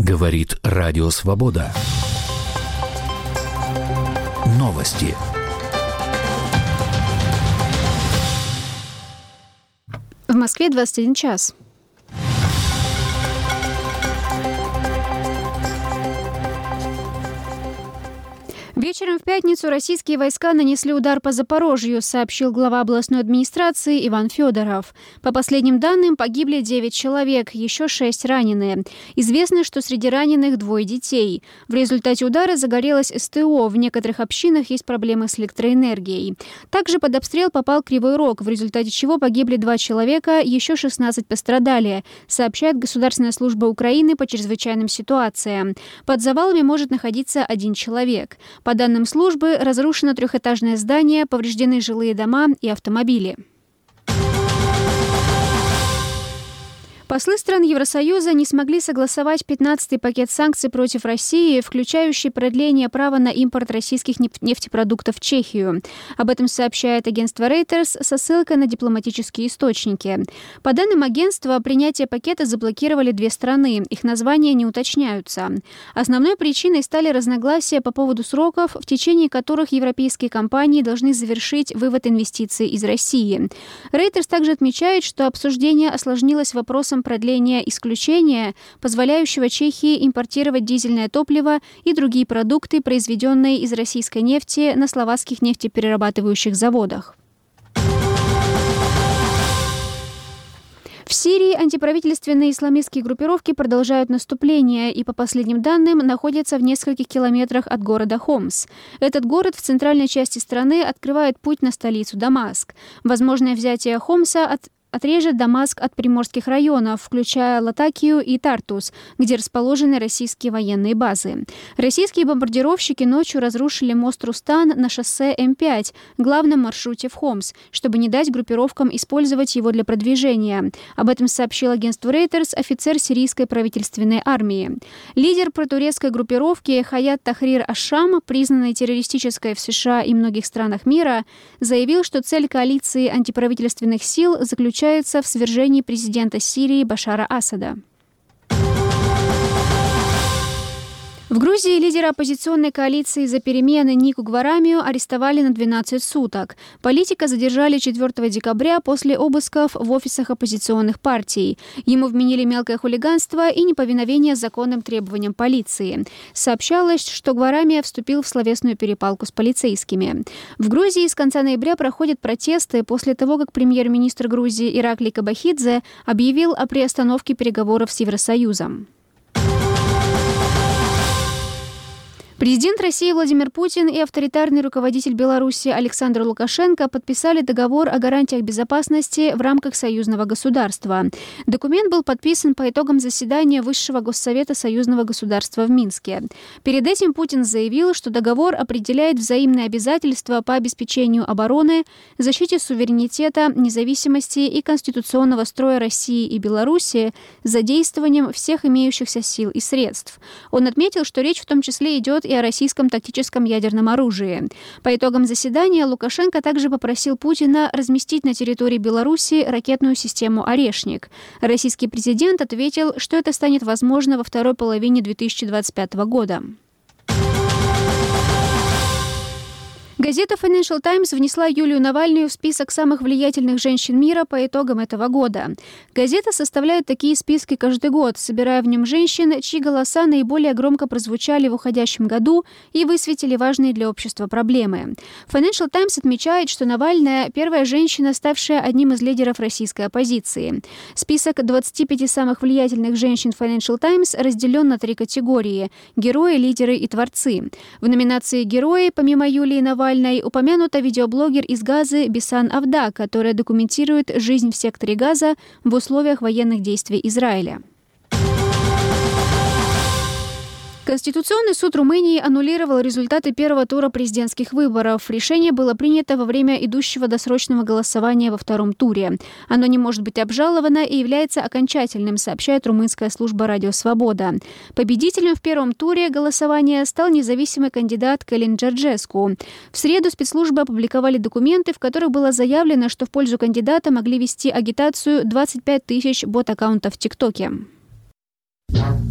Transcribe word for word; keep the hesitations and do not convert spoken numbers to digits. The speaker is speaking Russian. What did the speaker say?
Говорит Радио Свобода. Новости. В Москве двадцать один час. Вечером в пятницу российские войска нанесли удар по Запорожью, сообщил глава областной администрации Иван Федоров. По последним данным, погибли девять человек, еще шесть ранены. Известно, что среди раненых двое детей. В результате удара загорелось СТО. В некоторых общинах есть проблемы с электроэнергией. Также под обстрел попал Кривой Рог, в результате чего погибли два человека, еще шестнадцать пострадали, сообщает Государственная служба Украины по чрезвычайным ситуациям. Под завалами может находиться один человек. По данным службы, разрушено трехэтажное здание, повреждены жилые дома и автомобили. Послы стран Евросоюза не смогли согласовать пятнадцатый пакет санкций против России, включающий продление права на импорт российских нефтепродуктов в Чехию. Об этом сообщает агентство Reuters со ссылкой на дипломатические источники. По данным агентства, принятие пакета заблокировали две страны. Их названия не уточняются. Основной причиной стали разногласия по поводу сроков, в течение которых европейские компании должны завершить вывод инвестиций из России. Reuters также отмечает, что обсуждение осложнилось вопросом продления исключения, позволяющего Чехии импортировать дизельное топливо и другие продукты, произведенные из российской нефти на словацких нефтеперерабатывающих заводах. В Сирии антиправительственные исламистские группировки продолжают наступление и, по последним данным, находятся в нескольких километрах от города Хомс. Этот город в центральной части страны открывает путь на столицу Дамаск. Возможное взятие Хомса от отрежет Дамаск от приморских районов, включая Латакию и Тартус, где расположены российские военные базы. Российские бомбардировщики ночью разрушили мост Рустан на шоссе М пять, главном маршруте в Хомс, чтобы не дать группировкам использовать его для продвижения. Об этом сообщил агентству Reuters офицер сирийской правительственной армии. Лидер протурецкой группировки Хаят Тахрир аш-Шам, признанной террористической в США и многих странах мира, заявил, что цель коалиции антиправительственных сил заключается в свержении президента Сирии Башара Асада. В Грузии лидера оппозиционной коалиции «За перемены» Нику Гварамию арестовали на двенадцать суток. Политика задержали четвёртого декабря после обысков в офисах оппозиционных партий. Ему вменили мелкое хулиганство и неповиновение законным требованиям полиции. Сообщалось, что Гварамия вступил в словесную перепалку с полицейскими. В Грузии с конца ноября проходят протесты после того, как премьер-министр Грузии Ираклий Кобахидзе объявил о приостановке переговоров с Евросоюзом. Президент России Владимир Путин и авторитарный руководитель Беларуси Александр Лукашенко подписали договор о гарантиях безопасности в рамках союзного государства. Документ был подписан по итогам заседания Высшего Госсовета союзного государства в Минске. Перед этим Путин заявил, что договор определяет взаимные обязательства по обеспечению обороны, защите суверенитета, независимости и конституционного строя России и Беларуси с задействованием всех имеющихся сил и средств. Он отметил, что речь в том числе идет и о российском тактическом ядерном оружии. По итогам заседания Лукашенко также попросил Путина разместить на территории Беларуси ракетную систему «Орешник». Российский президент ответил, что это станет возможно во второй половине две тысячи двадцать пятого года. Газета Financial Times внесла Юлию Навальную в список самых влиятельных женщин мира по итогам этого года. Газета составляет такие списки каждый год, собирая в нем женщин, чьи голоса наиболее громко прозвучали в уходящем году и высветили важные для общества проблемы. Financial Times отмечает, что Навальная – первая женщина, ставшая одним из лидеров российской оппозиции. Список двадцати пяти самых влиятельных женщин Financial Times разделен на три категории – герои, лидеры и творцы. В номинации «Герои» помимо Юлии Навальной упомянута видеоблогер из Газы Бисан Авда, которая документирует жизнь в секторе Газа в условиях военных действий Израиля. Конституционный суд Румынии аннулировал результаты первого тура президентских выборов. Решение было принято во время идущего досрочного голосования во втором туре. Оно не может быть обжаловано и является окончательным, сообщает румынская служба «Радио Свобода». Победителем в первом туре голосования стал независимый кандидат Калин Джорджеску. В среду спецслужбы опубликовали документы, в которых было заявлено, что в пользу кандидата могли вести агитацию двадцать пять тысяч бот-аккаунтов в ТикТоке.